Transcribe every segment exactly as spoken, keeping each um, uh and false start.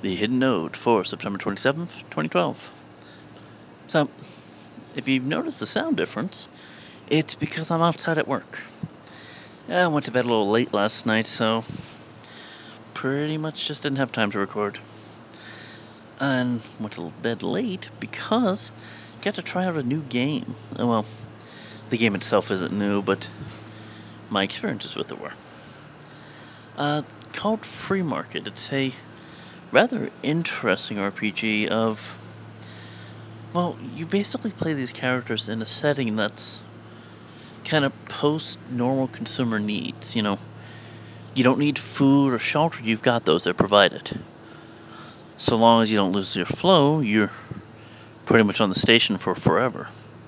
the hidden node for September twenty-seventh, twenty twelve. So, if you've noticed the sound difference, it's because I'm outside at work. I went to bed a little late last night, so pretty much just didn't have time to record. And went to bed late because I got to try out a new game. Well, the game itself isn't new, but my experiences with it were. Uh, called Free Market. It's a rather interesting R P G of, well, you basically play these characters in a setting that's kind of post-normal consumer needs, you know. You don't need food or shelter, you've got those, they're provided. So long as you don't lose your flow, you're pretty much on the station for forever.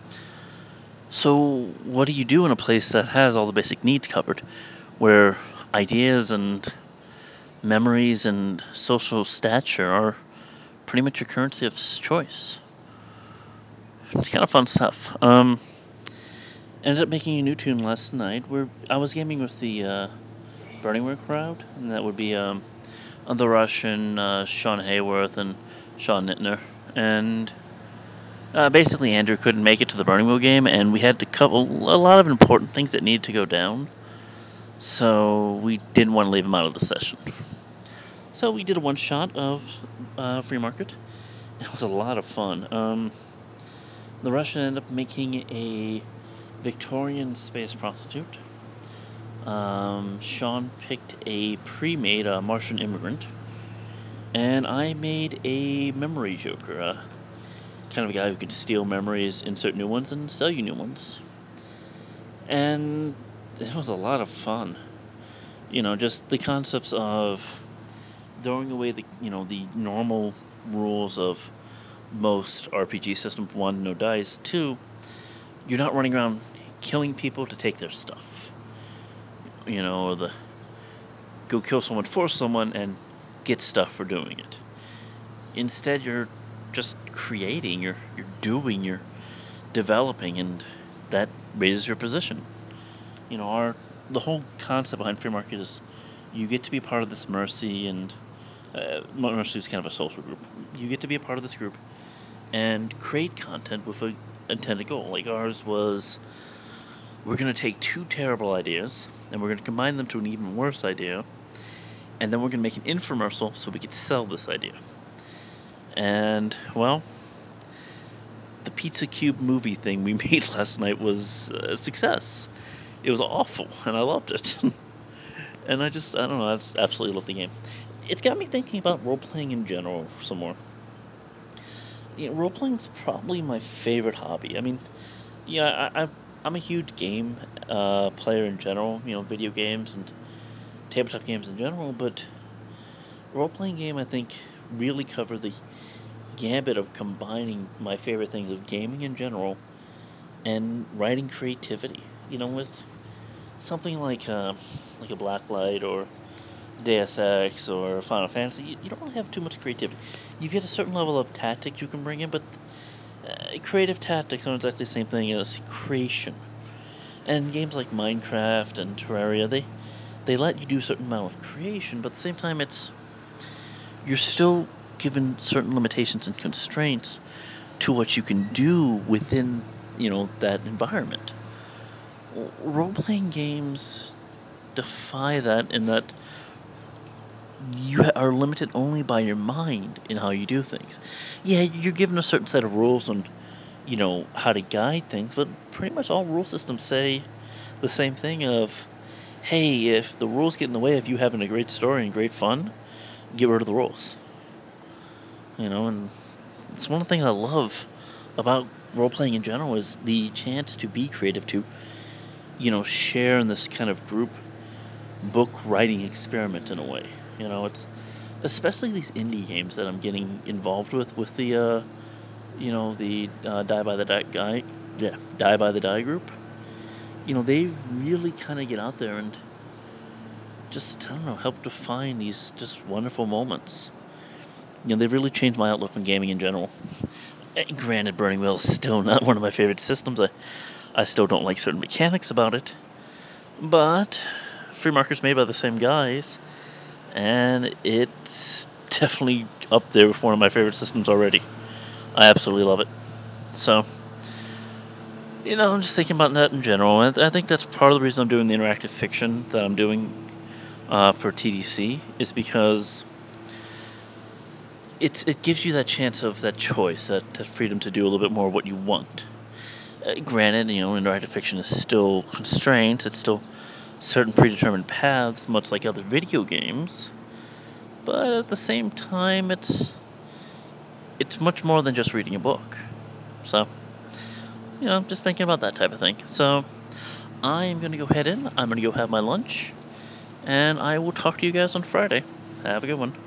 So what do you do in a place that has all the basic needs covered, where ideas and memories and social stature are pretty much your currency of choice? It's kind of fun stuff. Um, ended up making a new tune last night where I was gaming with the uh, Burningware crowd, and that would be um, the Russian, uh, Sean Hayworth, and Sean Nittner. And uh, basically, Andrew couldn't make it to the Burning Wheel game, and we had to couple a lot of important things that needed to go down. So we didn't want to leave him out of the session. So we did a one shot of uh, Free Market. It was a lot of fun. Um, the Russian ended up making a Victorian space prostitute. Um, Sean picked a pre-made uh, Martian immigrant, and I made a memory joker, uh, kind of a guy who could steal memories, insert new ones, and sell you new ones. And it was a lot of fun. You know, just the concepts of throwing away the you know the normal rules of most R P G systems. One, no dice. Two, you're not running around killing people to take their stuff. You know, the go kill someone for someone and get stuff for doing it. Instead, you're just creating, you're you're doing, you're developing, and that raises your position. You know, our the whole concept behind Free Market is you get to be part of this Mercy, and uh, Mercy is kind of a social group. You get to be a part of this group and create content with a intended goal. Like ours was, we're going to take two terrible ideas and we're going to combine them to an even worse idea, and then we're going to make an infomercial so we could sell this idea. And, well, the Pizza Cube movie thing we made last night was a success. It was awful, and I loved it. And I just, I don't know, I just absolutely love the game. It's got me thinking about role-playing in general some more. You know, role-playing's probably my favorite hobby. I mean, yeah, I, I've, I'm a huge game uh, player in general, you know, video games and tabletop games in general, but role-playing game, I think, really cover the gambit of combining my favorite things of gaming in general and writing creativity. You know, with something like uh, like a Blacklight or Deus Ex or Final Fantasy, you, you don't really have too much creativity. You get a certain level of tactics you can bring in, but uh, creative tactics aren't exactly the same thing as creation. And games like Minecraft and Terraria, they they let you do a certain amount of creation, but at the same time, it's you're still given certain limitations and constraints to what you can do within, you know, that environment. Role playing games defy that in that you are limited only by your mind in how you do things. Yeah, you're given a certain set of rules on, you know, how to guide things, but pretty much all rule systems say the same thing of, hey, if the rules get in the way of you having a great story and great fun, get rid of the rules. You know, and it's one of the things I love about role playing in general is the chance to be creative, to, you know, share in this kind of group book writing experiment in a way. You know, it's especially these indie games that I'm getting involved with, with the, uh, you know, the uh, Die by the Die guy, yeah, Die by the Die group. You know, they really kind of get out there and just, I don't know, help define these just wonderful moments. You know, they've really changed my outlook on gaming in general. Eh, Granted, Burning Wheel is still not one of my favorite systems. I, I still don't like certain mechanics about it. But Free Market's made by the same guys, and it's definitely up there with one of my favorite systems already. I absolutely love it. So, you know, I'm just thinking about that in general. And I think that's part of the reason I'm doing the interactive fiction that I'm doing uh, for T D C is because it's it gives you that chance of that choice, that, that freedom to do a little bit more of what you want. Uh, granted, you know, interactive fiction is still constrained. It's still certain predetermined paths, much like other video games. But at the same time, it's it's much more than just reading a book. So, you know, just thinking about that type of thing. So, I am going to go head in. I'm going to go have my lunch. And I will talk to you guys on Friday. Have a good one.